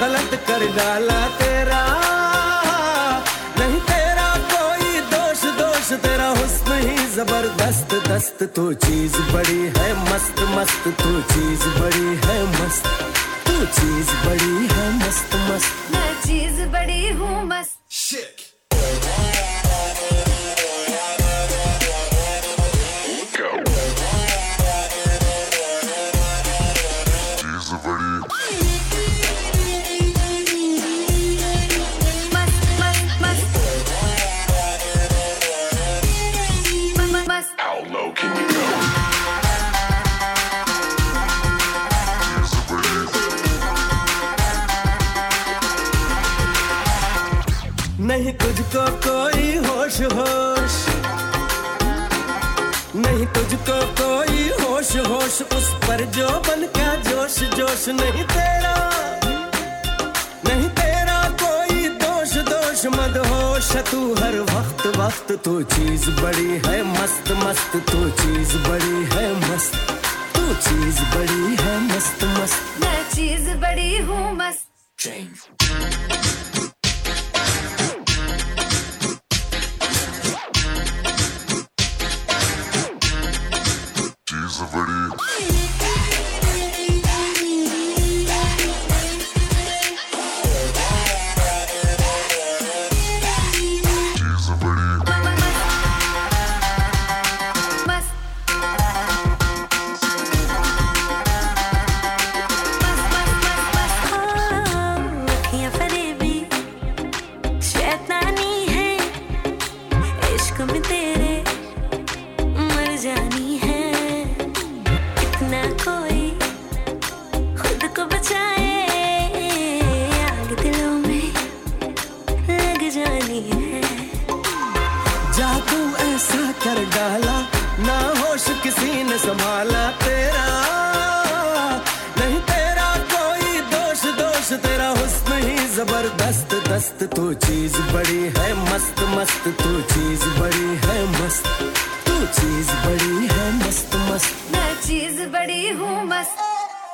गलत कर डाला तेरा, नहीं तेरा कोई दोष, दोष तेरा हुस्न ही जबरदस्त दस्त। तू चीज बड़ी है मस्त मस्त, तू चीज बड़ी है मस्त, तू चीज बड़ी है मस्त मस्त। मैं चीज बड़ी हूँ मस्त। Shit. नहीं तुझको कोई होश होश, नहीं तुझको कोई होश होश, उस पर जो बन का जोश जोश। नहीं तेरा, नहीं तेरा कोई दोष दोष, मदहोश तू हर वक्त वक्त। तू चीज बड़ी है मस्त मस्त, तू चीज बड़ी है मस्त, तू चीज बड़ी है मस्त मस्त। मैं चीज बड़ी हूँ मस्त। जादू ऐसा कर डाला, ना होश किसी ने संभाला तेरा, नहीं तेरा कोई दोष दोष तेरा हुस्न ही जबरदस्त दस्त। तू चीज बड़ी है मस्त मस्त, तू चीज बड़ी है मस्त, तू चीज बड़ी है मस्त मस्त। मैं चीज बड़ी हूँ मस्त।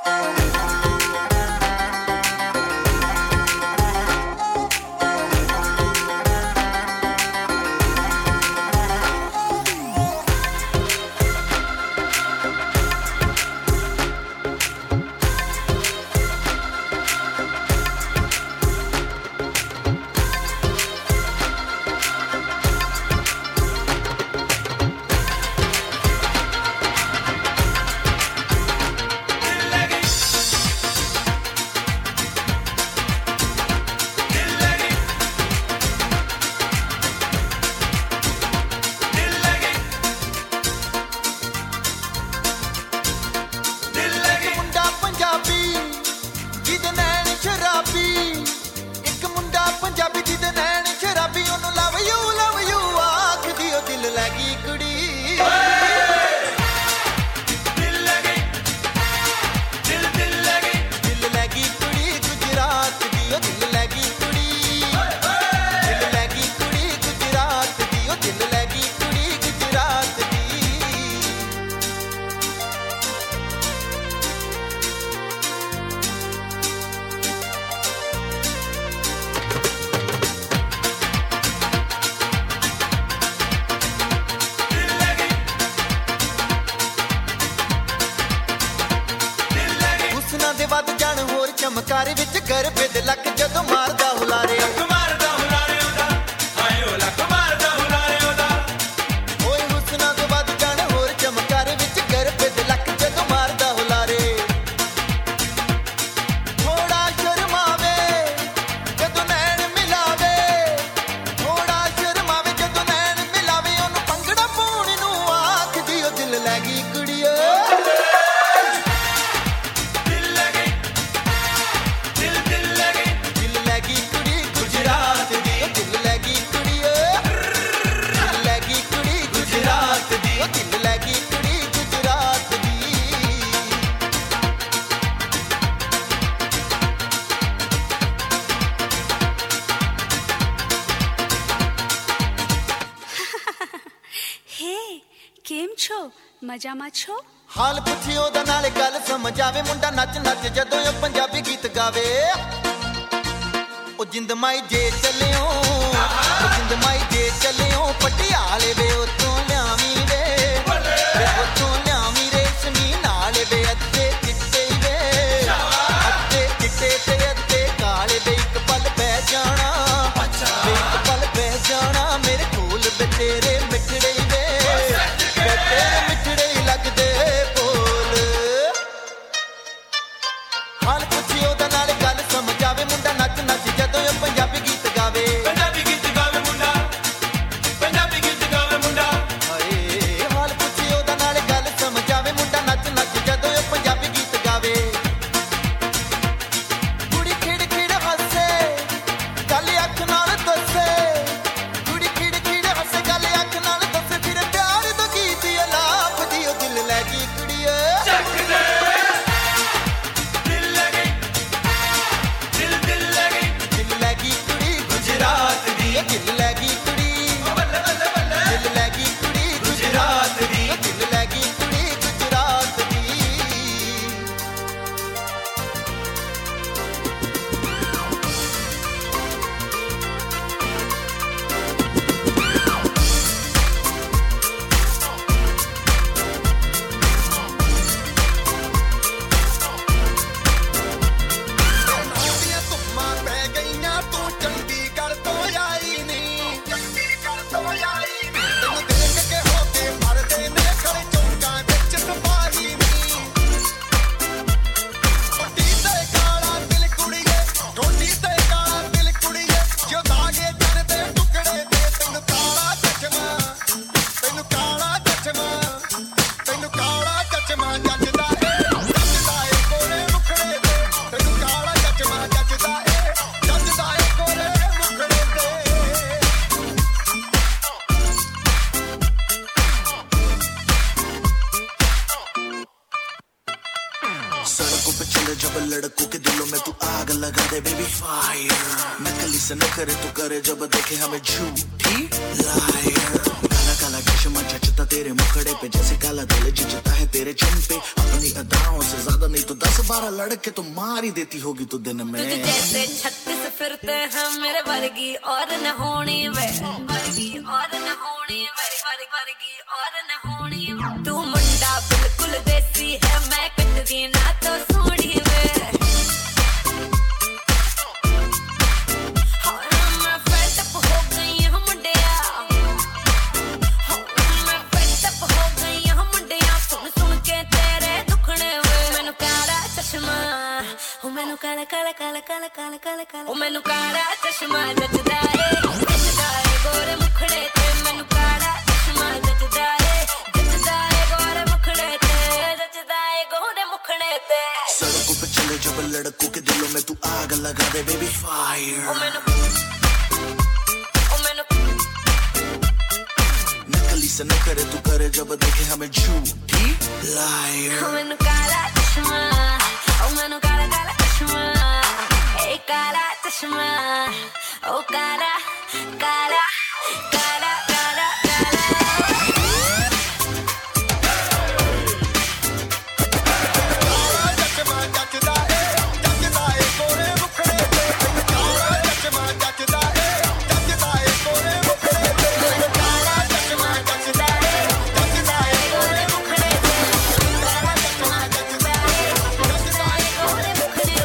ਚਮਕਾਰੇ ਵਿੱਚ ਗਰਬੇ ਦੇ ਲੱਕ ਜਦੋਂ ਮਾਰਦਾ ਹੁਲਾਰੇ, ਮਾਰਦਾ ਹੁਲਾਰੇ ਉਹਦਾ, ਹਾਏ ਉਹ ਲੱਕ ਮਾਰਦਾ ਹੁਲਾਰੇ ਉਹਦਾ। ਓਏ ਹੁਸਨਾ ਤੋਂ ਵੱਧ ਜਾਣ ਹੋਰ ਚਮਕਾਰੇ ਵਿੱਚ ਗਰਬੇ ਦੇ ਲੱਕ ਜਦੋਂ ਮਾਰਦਾ ਹੁਲਾਰੇ। ਥੋੜਾ ਸ਼ਰਮਾਵੇ ਜਦੋਂ ਨੈਣ ਮਿਲਾਵੇ, ਥੋੜਾ ਸ਼ਰਮਾਵੇ ਜਦੋਂ ਨੈਣ ਮਿਲਾਵੇ, ਉਹਨੂੰ ਭੰਗੜਾ ਪਾਉਣ ਨੂੰ ਆਖਦੀ ਉਹ ਦਿਲ ਲੈ ਗਈ ਕੁੜੀਏ। કેમ છો? મજામાં છો? ਹਾਲ ਪੁੱਛਿਓ ਦਾ ਨਾਲੇ ਗੱਲ ਸਮਝ ਆਵੇ, ਮੁੰਡਾ ਨੱਚ ਨੱਚ ਜਦੋਂ ਉਹ ਪੰਜਾਬੀ ਗੀਤ ਗਾਵੇ। ओ जिंद माई जे चलियो ओ जिंद माई जे चलियो पटियाले वे उतों ल्यावी वे उतों ल्यावी रेशमी नाले वे अद्दे चिट्टे वे अद्दे चिट्टे ते अद्दे काले वे एक पल बह जाना एक पल बह जाना मेरे कोल वे तेरे मिठड़े वे तेरे मिठड़े लगदे बोल हाल पुछियो दा नाल गल समझ आवे मुंडा नच नच जदों पंजाबी गीत गावे मुंडा पंजाबी गीत गावे मुंडा हाय हाल पुछियो दा नाल गल समझ आवे मुंडा नच नच जदों पंजाबी गीत गावे कुड़ी खिड़ खिड़ हसे गल अख नाल दसे कुड़ी खिड़ खिड़ हसे गल अख नाल दसे फिर प्यार दा गीत अलाप दियो दिल लगी कुड़िए चक दे दिल लगी कुड़ी दिल लगी कुड़ी गुजरात दी दिल लगी कुड़ी गुजरात दी तुम पै गई तू चंडीगढ़ तो आई लड़कों के दिलों में तू आग लगा दे बेबी फायर नकली से न करे तू करे जब देखे हमें झूठी लायर काला काला चश्मा जचता तेरे मुखड़े पे जैसे काला दिल जचता है तेरे चिन पे अपनी अदाओं से ज्यादा नहीं तो 10-12 लड़के तो मार ही देती होगी तू दिन में तुझे जैसे 36 फिरते हैं मेरे वर्गी और न होनी वे वर्गी और न होनी वर्गी और न होनी तू मुंडा बिल्कुल देसी है मैं कटदी ना तो सोनी वे मैनू काला काला काला काला काला काला काला ओ मैनू काला चश्मा जचदा ए गोरे मुखड़े ते मैनू काला चश्मा जचदा ए गोरे मुखड़े ते जचदा ए गोरे मुखड़े ते सड़कों पे चले जब लड़कों के दिलों में तू आग लगा दे बेबी फायर ओ मैनू नकली से न करे तू करे जब देखे हमें झूठी लायर ओ मैनू काला चश्मा ओ मैनू काला काला ए काला चश्मा ओ काला काला काला काला काला चश्मा जचदा ए गोरे मुखड़े ते काला चश्मा जचदा ए गोरे मुखड़े ते काला चश्मा जचदा ए गोरे मुखड़े ते काला चश्मा जचदा ए गोरे मुखड़े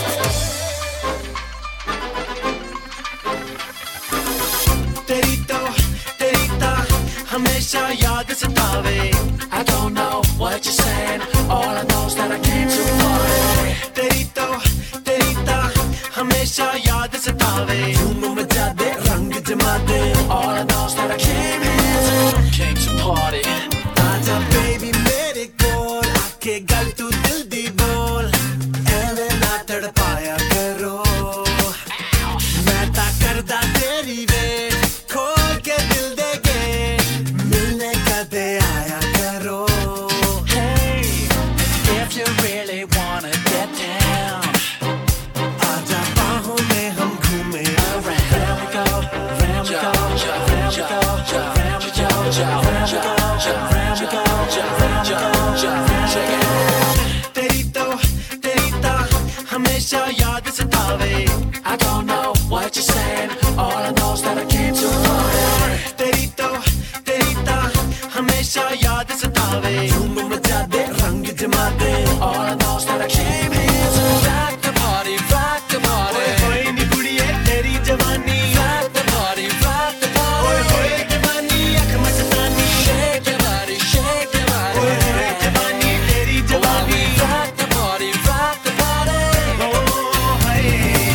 तेरी तो हमेशा याद सतावे I don't know what you're saying all I know is that I came too far तेरी तो हमेशा याद सतावे धूम मचा दे रंग जमा दे all I know is that I came to party आजा baby मेरे कोल आके गल तू दिल दी बोल एवे ना तड़पाया करो मैं ता करदा तेरी वेट खोल के दिल दे के मिलने कदे आया करो Hey, if you really wanna get down आजा बाहों में हम घूमे around round we go, round we go, round we go, round we go, round we go, round we go, round we go, तेरी तो हमेशा याद सतावे I don't know what you're saying. All I know is that I came to party. तेरी तो हमेशा याद सतावे. धूम मचा दे, रंग जमा दे. All I know is that I came here to rock the party, rock the party. ओए नी कुड़िए तेरी जवानी. Rock the party, rock the party. ओए ओए जवानी अख मस्तानी. Shake your body, shake your body. ओए ओए जवानी तेरी जवानी. Rock the party, rock the party. Oh hey.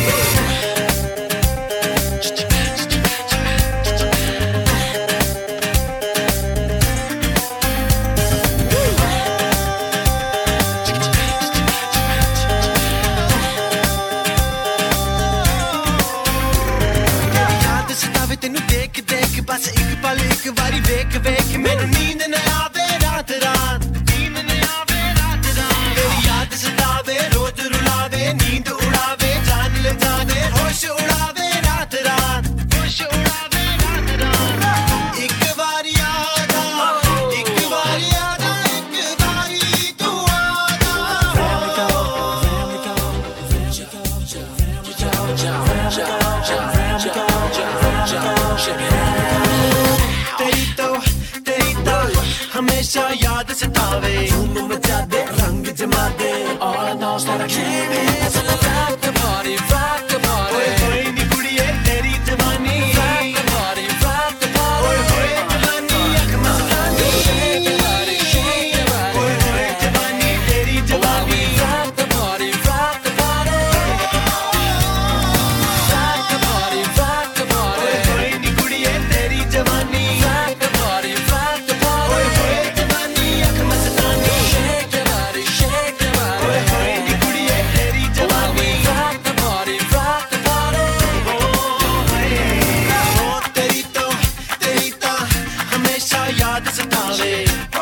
तेनू देख देख बस एक पल एक बारी वेख वेख मैनू नींद न आवे रात रात. नींद न आवे रात रात. तेरी याद सतावे रोज रुलावे नींद उड़ावे जान ले जावे होश उड़ावे रात रात. होश उड़ावे रात रात. एक बारी आजा एक बारी आजा एक बारी तू आजा. तेरी तो हमेशा याद सतावे. धूम मचा दे, रंग जमा दे. All I know is that I came here to rock the party, rock the party. ओए ओए नी कुड़िए तेरी जवानी. Rock the party, rock the party. ओए ओए जवानी अख मस्तानी. Shake your body, shake your body. ओए ओए जवानी तेरी जवानी. Rock the party, rock the party. Rock the party, rock the party. ओए ओए नी कुड़िए तेरी जवानी. Rock the party, rock the party. ओए ओए जवानी अख मस्तानी. Shake your body, shake your body. ओए ओए नी कुड़िए तेरी जवानी. Rock the party, rock the party. Oh hey. Oh तेरी तो हमेशा याद सतावे.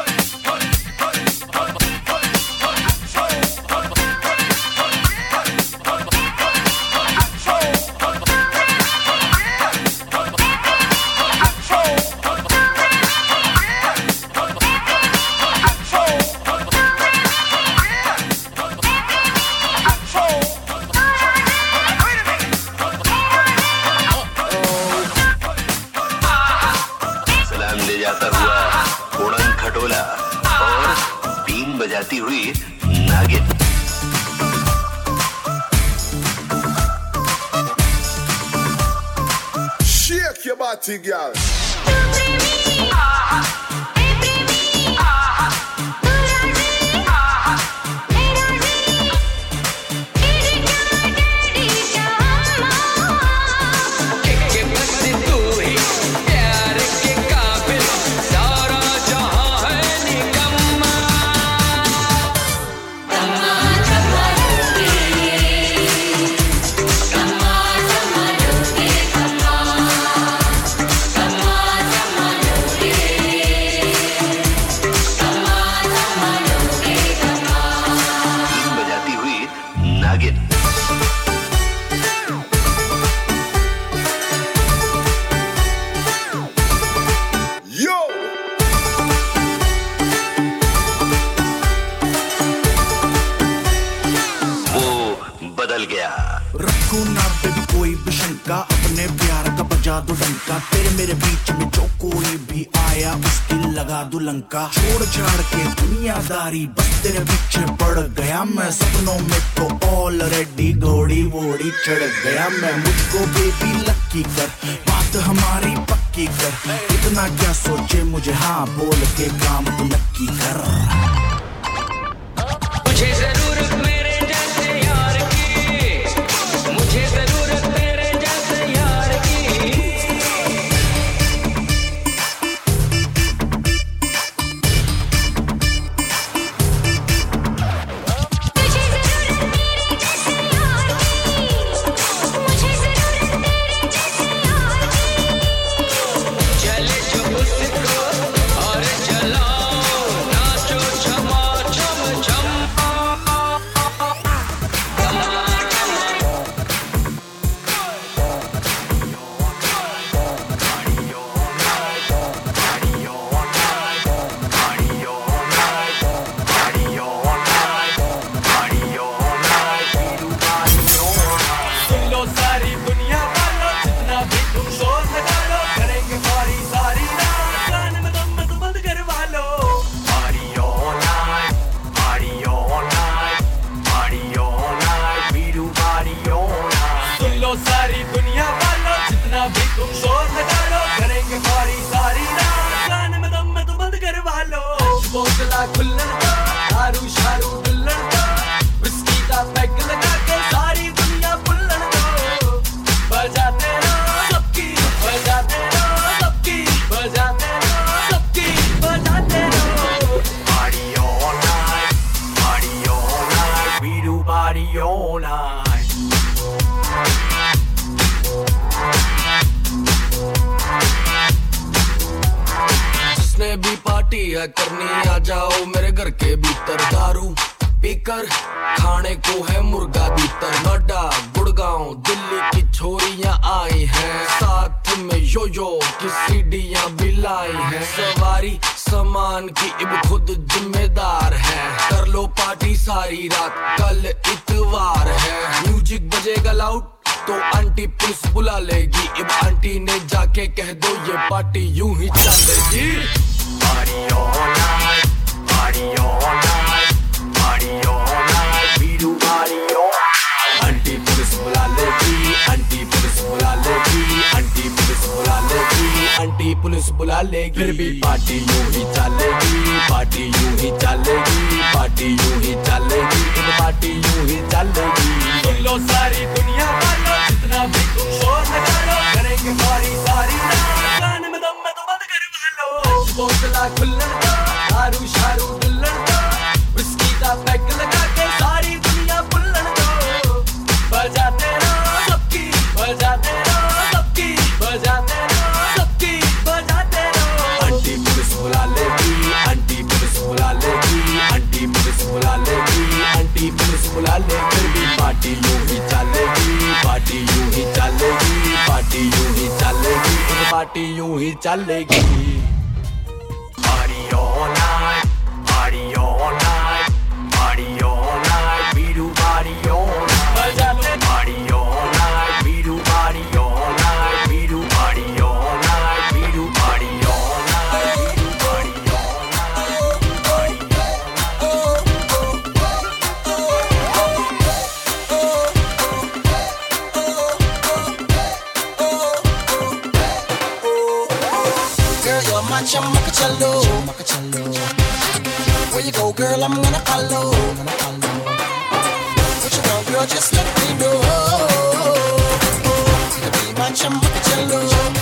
सलाम ले जाता हुआ उड़न खटोला और बीन बजाती हुई नागिन. Shake your body, girl. बीन बजाती हुई नागिन. Yo! वो बदल गया. रखो ना बेबी कोई भी शंका अपने प्यार का बजा दो डंका. तेरे मेरे बीच में जो कोई भी आया उसकी लगा दो लंका. छोड़ छाड़ के दुनियादारी बस तेरे पीछे पड़ गया मैं. सपनों में तो ऑलरेडी घोड़ी वोड़ी चढ़ गया मैं. मुझको बेबी लक्की कर बात हमारी पक्की कर. इतना क्या सोचे मुझे हाँ बोल के काम तो नक्की कर. मुझे जरूरत मेरे जैसे यार की. मुझे जरूरत तेरे जैसे यार की. चले जो उसको और चलाओ. बोतला खुल्लन का दारू शारू दुल्हन का विस्की का पैक लगा के सारी दुनिया बुल्लन को बजाते रहो सबकी बजाते रहो सबकी बजाते रहो सबकी बजाते रहो Party all night, we do party all night. जिसने भी पार्टी है करनी आ जाओ मेरे घर के भीतर दारू पीकर खाने को है मुर्गा भीतर नोएडा गुड़गांव दिल्ली की छोरियां आई हैं साथ में यो की सीढ़ियां भी लाई हैं सवारी सामान की इब खुद जिम्मेदार है कर लो पार्टी सारी रात कल इतवार है म्यूजिक बजेगा लाउड तो आंटी पुलिस बुला लेगी इब आंटी ने जाके कह दो ये पार्टी यूं ही चलेगी Party all night, party all night, party all night, we do party all night. Aunty police बुला लेगी, आंटी पुलिस बुला लेगी, आंटी पुलिस बुला लेगी, आंटी पुलिस बुला लेगी। फिर भी पार्टी यूं ही चलेगी, पार्टी यूं ही चलेगी, पार्टी यूं ही चलेगी, इन पार्टी यूं ही चलेगी। सुन लो सारी दुनिया वालों जितना भी तुम शोर लगा लो करेंगे पार्टी सारी रात गाने में दम में तो बंद करवा लो बोतला खुल्लन का दारू शारू दुल्हन का विस्की का पैक लगा के सारी दुनिया बुल्लन को बजाते रहो सबकी बजाते रहो सबकी बजाते रहो सबकी बजाते रहो आंटी पुलिस बुला लेगी, आंटी पुलिस बुला लेगी, आंटी पुलिस बुला लेगी, आंटी पुलिस बुला लेगी। फिर भी पार्टी यूं ही चलेगी, पार्टी यूं ही चलेगी, पार्टी यूं ही चलेगी, पार्टी यूं ही चलेगी। Party all night, party all night, party all night, we do party all night. बजाते Party all night, we do party all night, we do party all night, we do party all night, we do party all night, party Girl, you're my chamacacello. Where you go, girl, I'm gonna follow. What you want, girl, just let me know. You can be my chamacacello.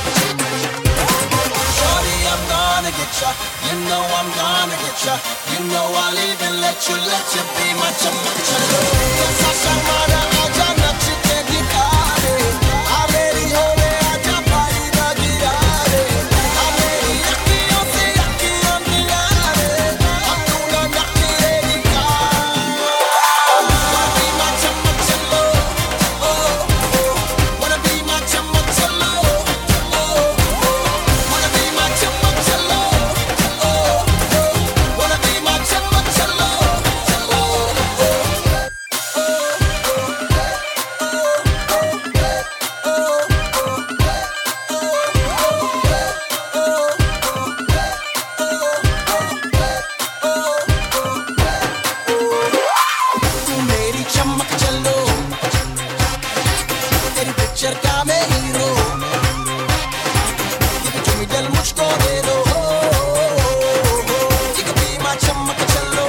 Shorty, I'm gonna get ya. You know I'm gonna get ya. You know I'll even let you be my chamacacello. Yes, I shall murder, I'll try not to take it out. I'm ready, hold it, I'll jump by the girare. I'm ready, yucky, on the lare. I'm gonna knock the lady down. Wanna be my chamacacello. Oh, oh. Wanna be my chamacacello. Oh, oh. Wanna be my chamacacello. Oh, oh. Wanna be my chamacacello. Oh, तू मेरी चमकचलो तेरी picture का मैं hero ये तुम दिल मुझको दे दो ये कभी मैं चमकचलो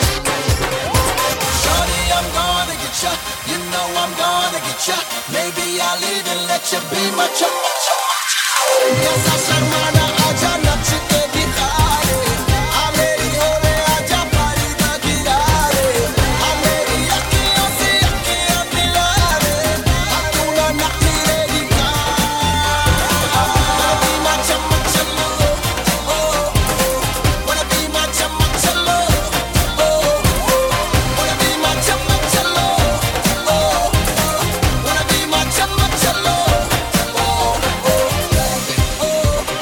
Shorty, I'm gonna get ya. You know I'm gonna get ya. Maybe I'll even let you be my chumma. Yes, I said, man, आजा नच के दिखा दे. I'm ready, हो रे, आजा पारी ना गिरा दे. I'm ready, अखियों से अखियाँ मिला दे. अब तू ना नकली रेडी का. Wanna be my chumma. Oh, oh. Wanna be my chumma. Oh, oh. Wanna be my chumma. Oh, oh. Wanna be my chumma. Oh, oh.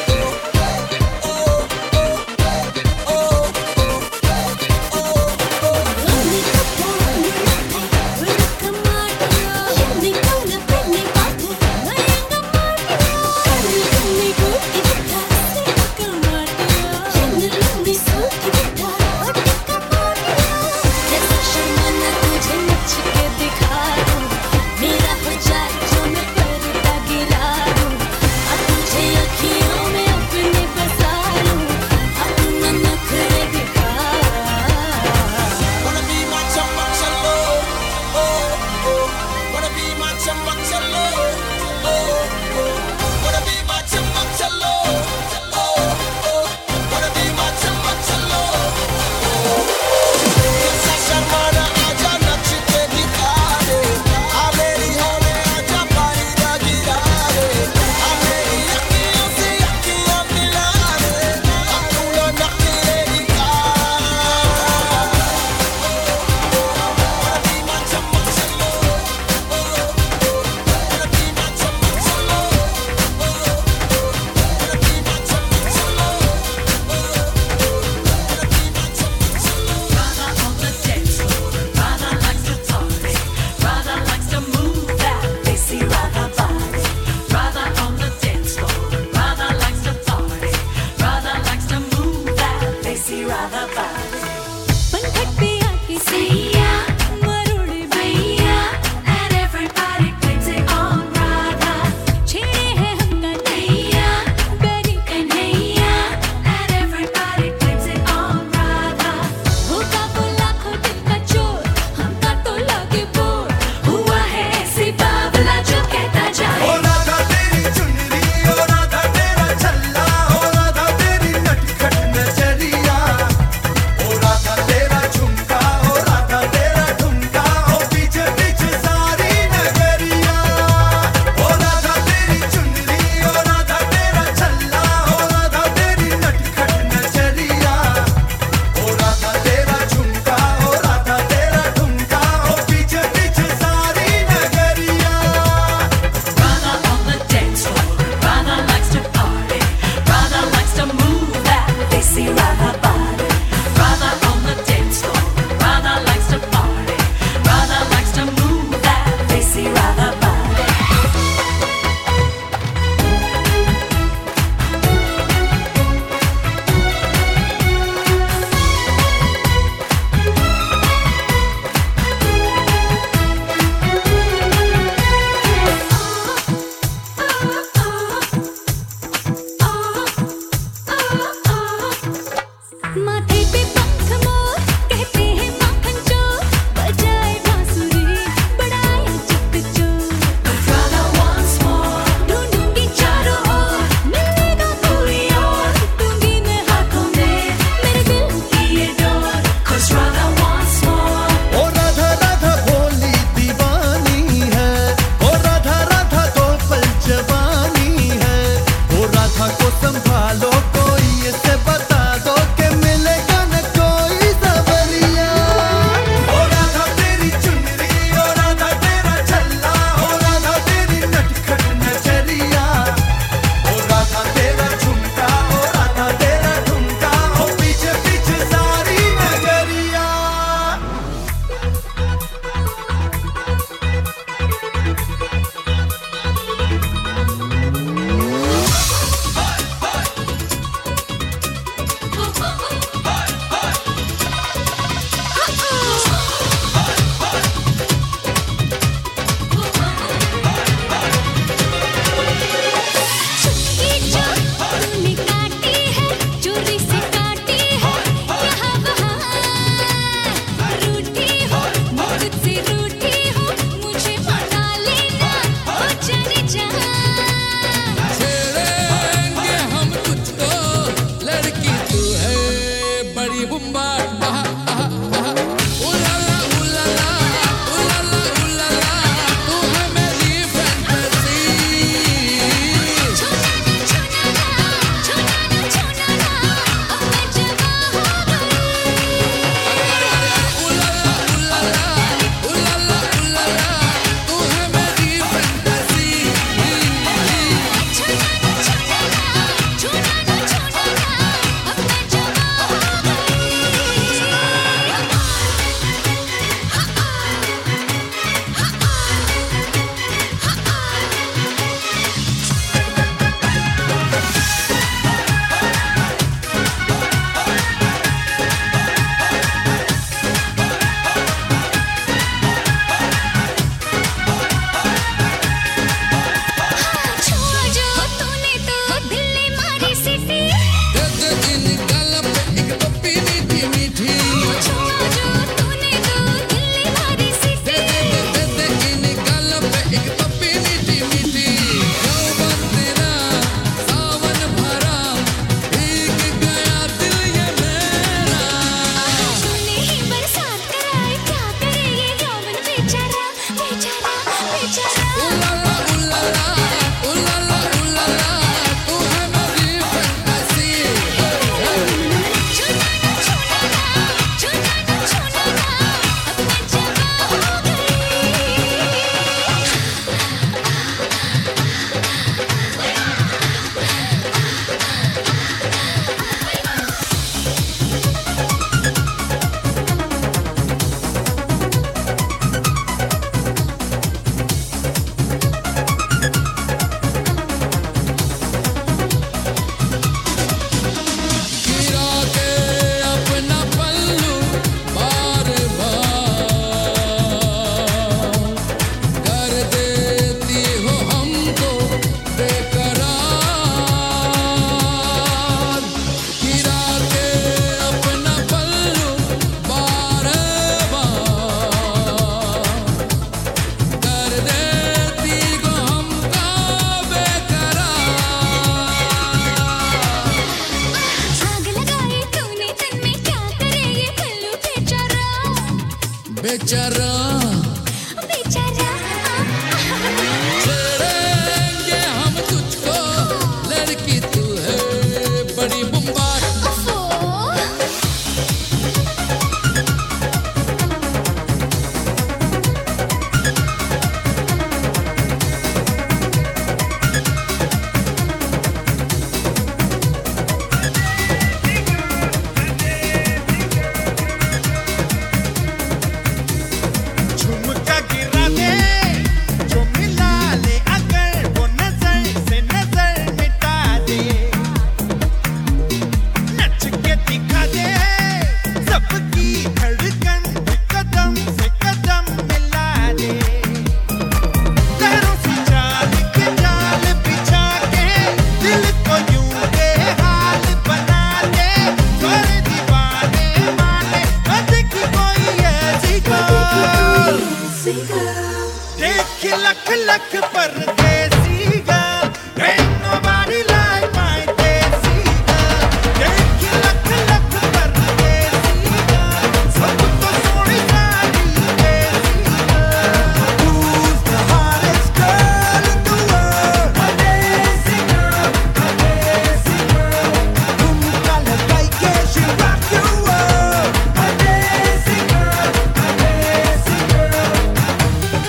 Radha Bade. Pankhak pe aake saiya, marude bhaiya, and everybody claims they own Radha. Chhede hai humka naiya, beri kanhaiya, and everybody claims they own Radha. Hoga wo lakhon din ka chor, humka to lage bore. Hua hai aise बावला जो कहता जाए. ओ राधा तेरी चुनरी, ओ राधा तेरा छल्ला, ओ राधा तेरी नटखट नजरिया, ओ राधा तेरा झुमका, ओ राधा तेरा ठुमका, ओ पीछे पीछे सारी नगरिया. ओ राधा तेरी चुनरी, ओ राधा तेरा छल्ला, ओ राधा तेरी नटखट नजरिया, ओ राधा तेरा झुमका, ओ राधा तेरा ठुमका, ओ पीछे पीछे सारी नगरिया. Radha on the dance floor, Radha likes to party, Radha likes to move that desi Radha body. Radha on the dance floor, Radha likes to party, Radha likes to move that desi Radha body. माथे पे पंख मोर कहते हैं माखन चोर बजाए बांसुरी बढ़ाए चित्त चोर. But Radha wants more. ढूंढूंगी चारों ओर मिलेगा कोई और दूंगी मैं हाथों में मेरे दिल की ये डोर. 'Cause Radha wants more. ओ राधा राधा भोली दीवानी है, ओ राधा राधा तो पल जवानी है. ओ राधा को संभालो कोई इसे बता दो कि मिलेगा न कोई सवरिया. ओ राधा तेरी चुनरी, ओ राधा तेरा छल्ला, ओ राधा तेरी नटखट नजरिया, ओ राधा तेरा झुमका, ओ राधा तेरा ठुमका, ओ पीछे पीछे सारी नगरिया. चुटकी जो तूने काटी है चोरी से काटी है यहाँ वहाँ रूठी हो मुझसे रूठी हो मुझे मना लेना ओ जाने जा. छेड़ेंगे हम तुझको लड़की तू है बड़ी बुम्बाट उलाला उलाला उलाला उलाला तू है मेरी फैंटेसी. छोना ना छोना ना अब मैं जवां हो गई. उलाला उलाला उलाला उलाला तू है मेरी फैंटेसी. छोना ना छोना ना अब मैं जवां हो गई. बेचारा बेचारा छेड़ेंगे हम तुझको लड़की तू है बड़ी बम्बार झुमका गिरा दे जो मिला ले अगर वो नजर से नजर मिटा दे नच के दिखा दे सबकी धड़कन कदम से कदम मिला दे लहरों से चाल के जाल बिछा के दिल को यूं बेहाल बना दे कर दीवाने माने देख कोई ऐसी को देख लख लख परदेसी girl, ain't nobody like my desi girl. देख लख लख परदेसी girl, सबको सोनी सारी देसी girl. Who's the hottest girl in the world? A desi girl, a desi girl. झुमका लगाई के she rock your world. A desi girl, a desi girl.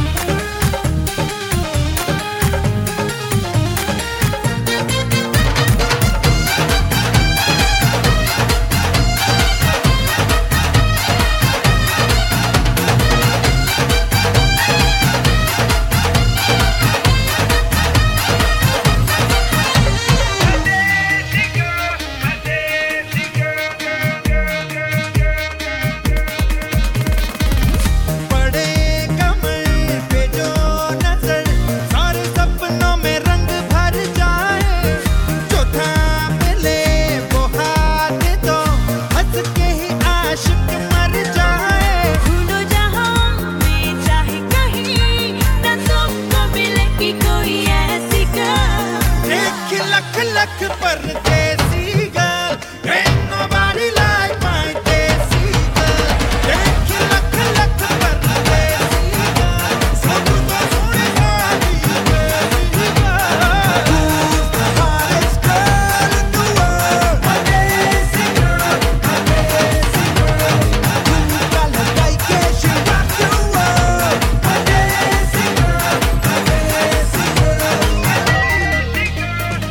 बड़े कमर पे जो नजर सारे सपनों में रंग भर जाए जो थाम ले वो हाथ दो हंस के ही आशिक मर जाए भूलो जहां में चाहे कहीं न तुमको मिलेगी कोई ऐसी girl देख लख लख परदेसी girl, ain't nobody like my desi girl. देख लख लख परदेसी girl, सबको सोनी सारी देसी girl. Who's the hottest girl in the world? A desi girl, a desi girl. झुमका लगाई के she rock your world. A desi girl, a desi girl.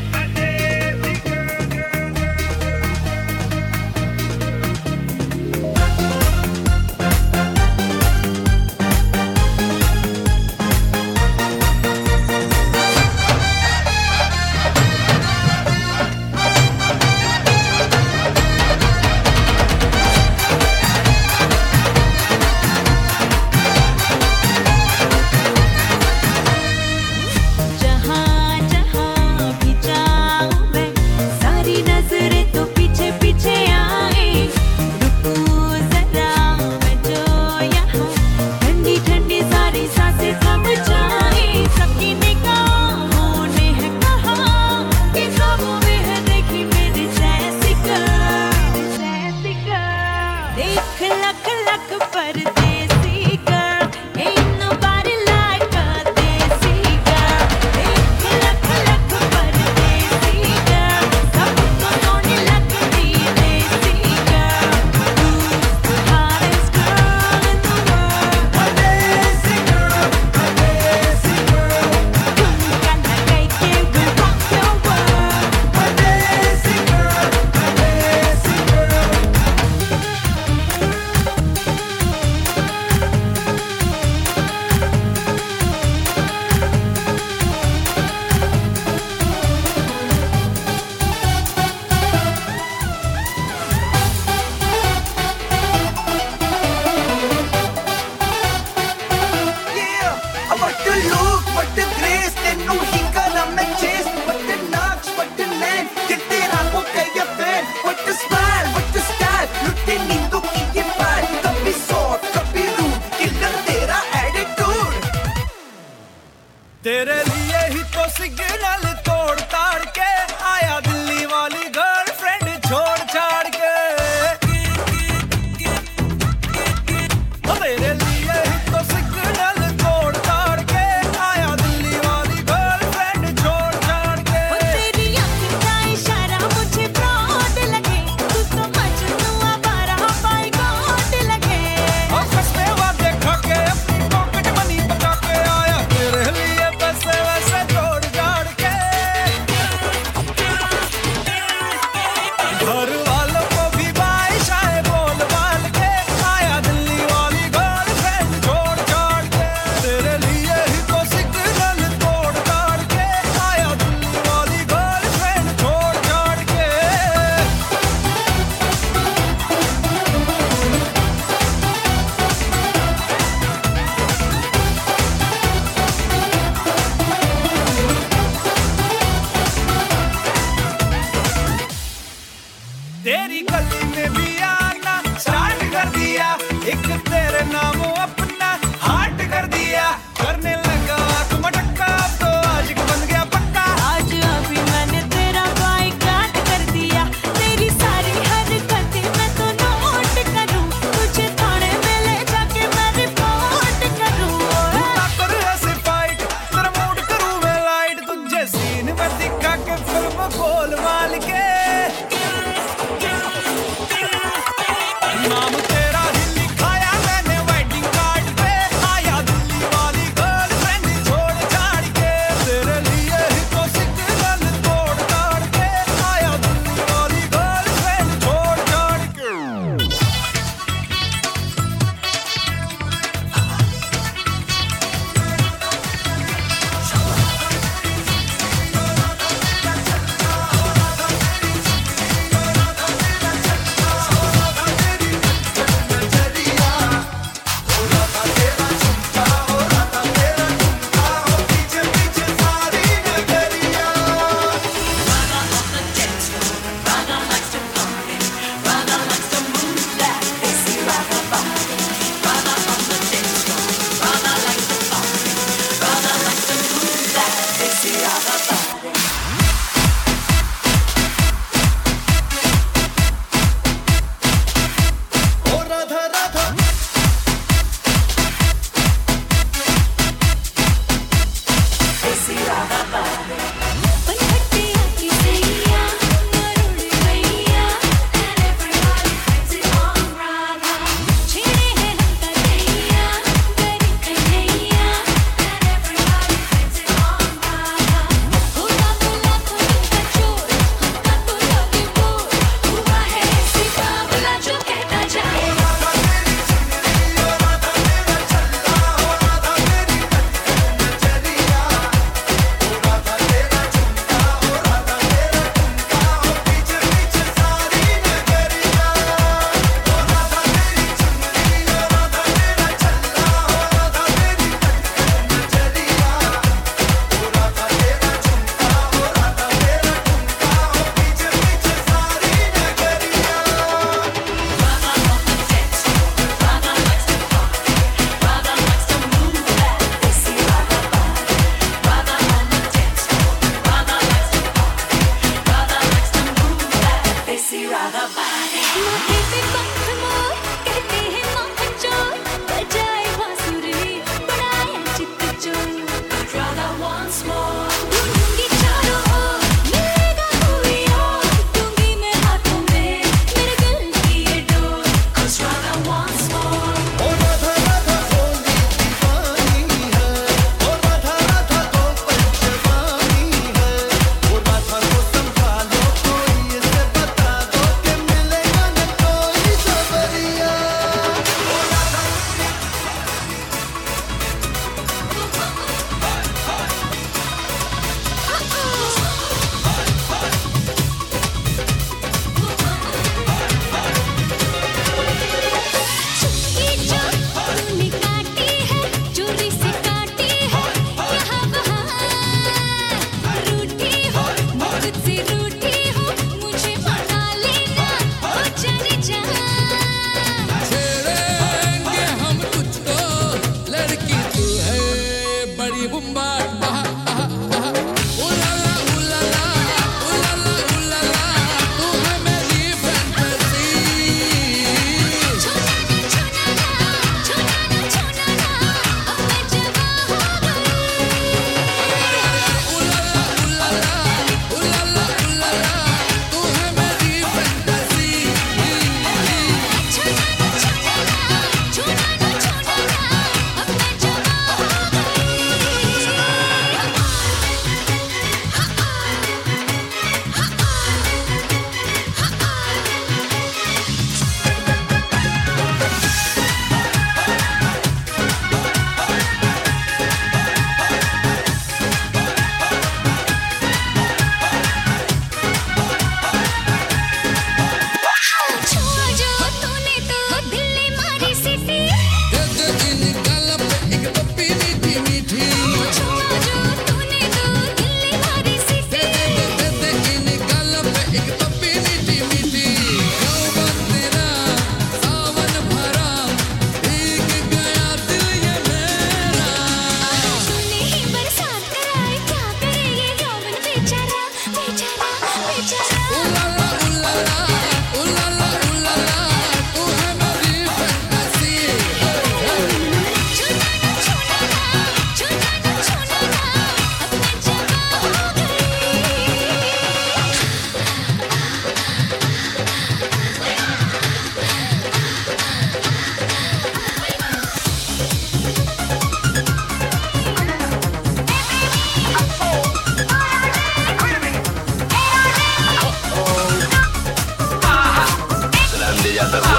जहां जहां भी जाऊं मैं सारी नजरें तो पीछे पीछे आए रुकूं जरा मैं जो यहाँ ठंडी ठंडी सारी सांसें थम जाए सबकी निगाहों ने है कहा कि ख्वाबों में है देखी मेरी जैसी girl देख लख लख परदेसी girl, ain't nobody like a desi girl. देख लख लख परदेसी girl, सबको सोनी लगती देसी girl. Who's the hottest girl in the world? A desi girl, a desi girl. झुमका लगाई के we rock your world. A desi girl, a desi girl.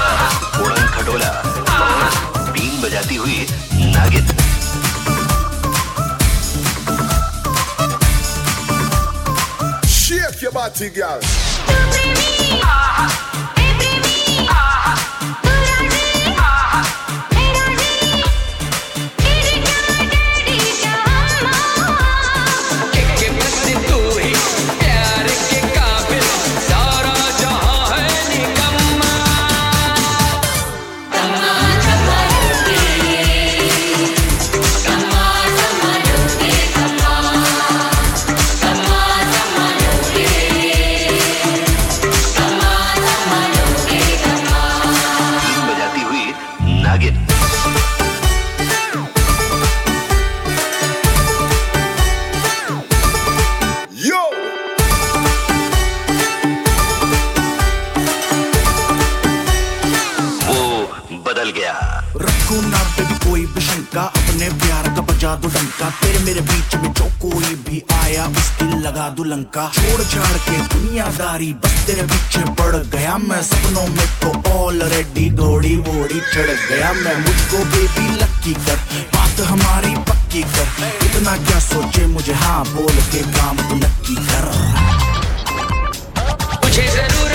उड़न खटोला और बीन बजाती हुई नागिन। Shake your body, girl. अपने प्यार का बजा दो डंका, तेरे मेरे बीच में जो कोई भी आया उसकी लगा दो लंका। छोड़ छाड़ के दुनियादारी बस तेरे पीछे पड़ गया मैं, सपनों में तो ऑलरेडी घोड़ी वोड़ी चढ़ गया मैं। मुझको बेबी लक्की कर, बात हमारी पक्की कर, इतना क्या सोचे मुझे हाँ बोल के काम तो नक्की कर। मुझे जरूर